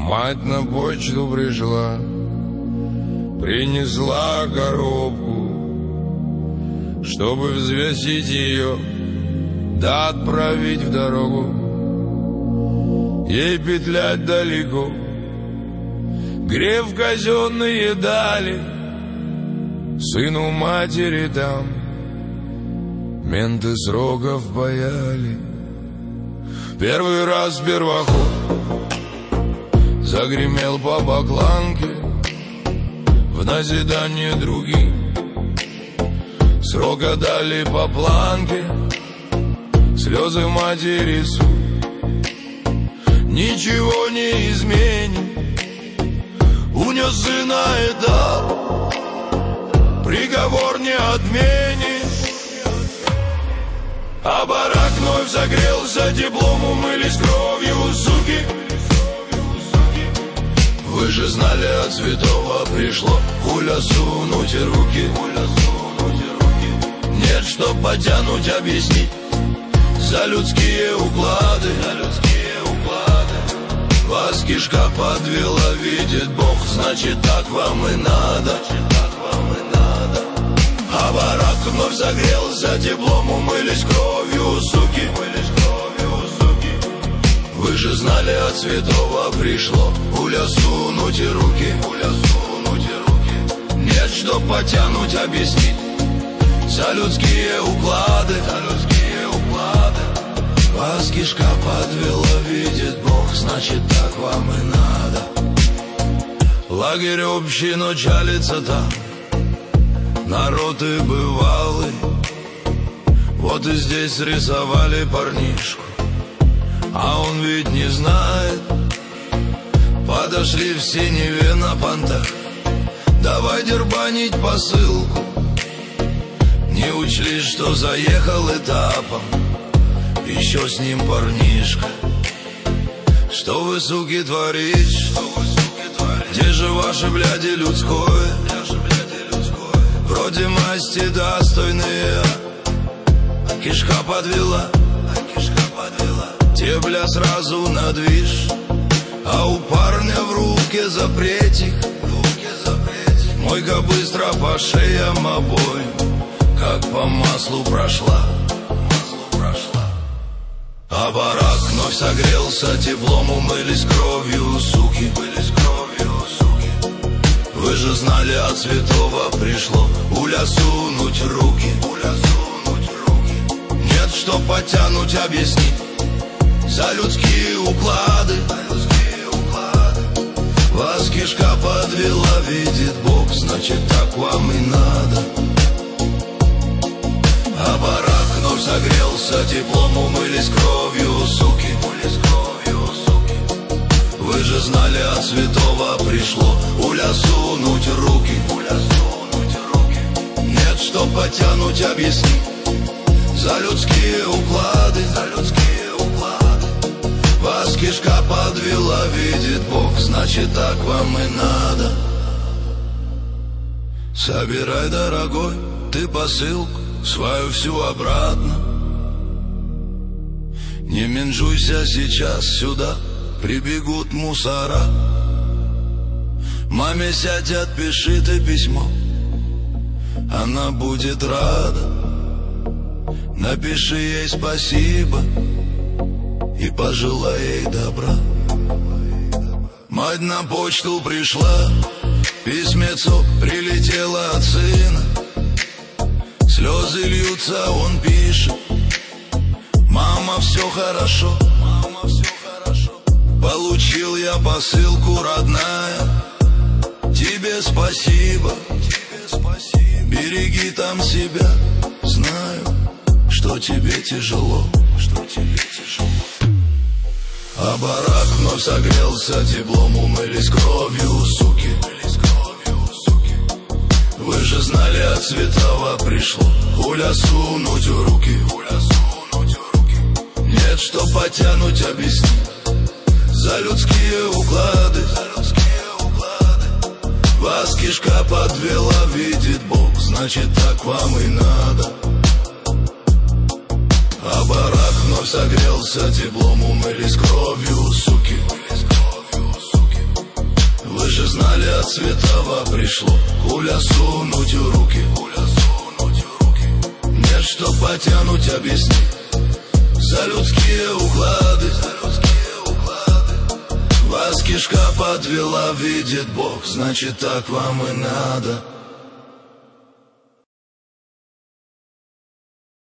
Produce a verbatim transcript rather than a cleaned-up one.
Мать на почту пришла, принесла коробку, чтобы взвесить ее, да отправить в дорогу. Ей петлять далеко, греф казенные дали, сыну матери там менты сроков паяли. Первый раз первоход загремел по бакланке, в назидание другим срока дали по планке. Слезы матери суд ничего не изменит, унес сына этап, приговор не отменит. А барак вновь загрелся теплом, умылись кровью, суки. Вы же знали, от святого пришло хуля сунуть руки. Нет, чтоб потянуть, объяснить за людские уклады. Вас кишка подвела, видит Бог, значит так вам и надо. А барак вновь загрелся теплом, умылись кровью, суки. Вы же знали, от святого пришло пуля сунуть руки. Нет, чтоб потянуть, объяснить за людские уклады. Вас кишка подвела, видит Бог, значит так вам и надо. Лагерь общий, но чалится там народ и бывалый. Вот и здесь рисовали парнишку, а он ведь не знает. Подошли в Синеве на понтах, давай дербанить посылку. Не учли, что заехал этапом еще с ним парнишка. Что вы, суки, творите? Где же ваше, бляди, людское? Вроде масти достойные, а кишка подвела. Те, бля, сразу на движ, а у парня в руке запретик. Мойка быстро по шеям обоим, как по маслу прошла. А барак вновь согрелся теплом, умылись кровью, суки. Вы же знали, от святого пришло пуля сунуть руки. Нет, что потянуть, объяснить за людские уклады. Вас кишка подвела, видит Бог, значит так вам и надо. А барак вновь согрелся теплом, умылись кровью, суки. Вы же знали, от святого пришло пуля сунуть руки. Нет, что потянуть, объяснить за людские уклады. Вас кишка подвела, видит Бог, значит так вам и надо. Собирай, дорогой, ты посылку свою всю обратно. Не менжуйся сейчас, сюда прибегут мусора. Маме сядь, отпиши ты письмо, она будет рада. Напиши ей спасибо и пожелай ей добра. Мать на почту пришла, письмецо прилетело от сына. Слезы льются, он пишет: мама, все хорошо. Получил я посылку, родная, тебе спасибо. Береги там себя, знаю, что тебе тяжело. А барак вновь согрелся теплом, умылись кровью, суки. Вы же знали, от святого пришло пуля сунуть в руки. Нет, что потянуть, объяснить за людские уклады. Вас кишка подвела, видит Бог, значит так вам и надо. А барак вновь согрелся теплом, умылись кровью, суки. Раньше знали, от Светова пришло Хуля сунуть в руки, хуля сунуть в руки. Нет, что потянуть, объясни. За людские уклады, за людские уклады. Вас кишка подвела, видит Бог, значит так вам и надо.